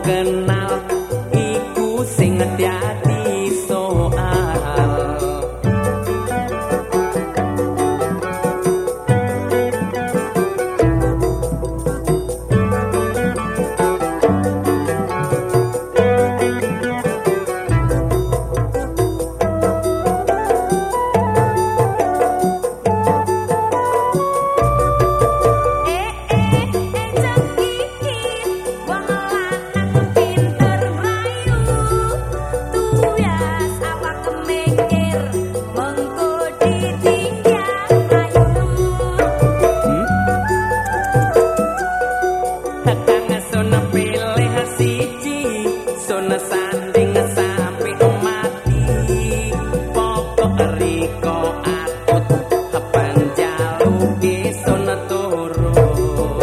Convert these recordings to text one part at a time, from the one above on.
kenal iku sing dadi soal. Sanding sampai mati pokok riko atut penjaluke sona turut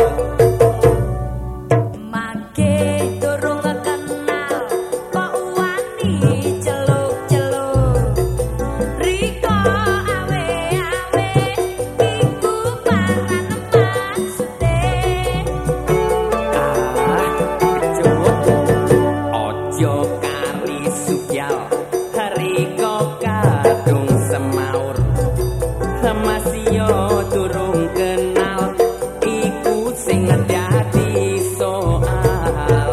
mage durung kenal kok wani celuk-celuk riko awe-awe iku paran maksude Ojo kari sukyal hariko kadung semaur masih durung kenal iku sing dadi soal.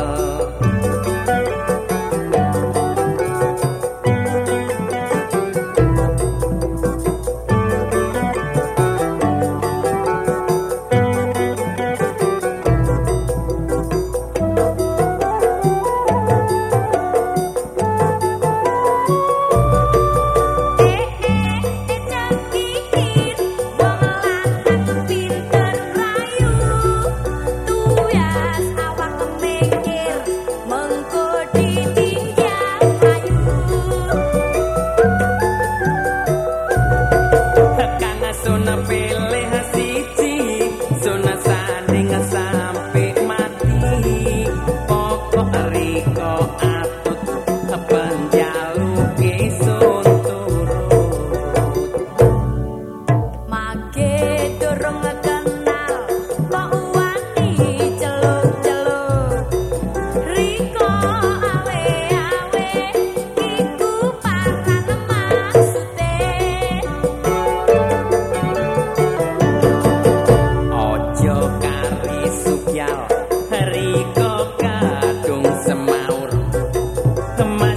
Sona pilih siji, sona sanding sampai mati pokok riko atut penjaluke sun turut mage durung kenal kok wani celuk-celuk riko awe-awe iku paran maksude Ojo kari sukyal hariko kadung semaur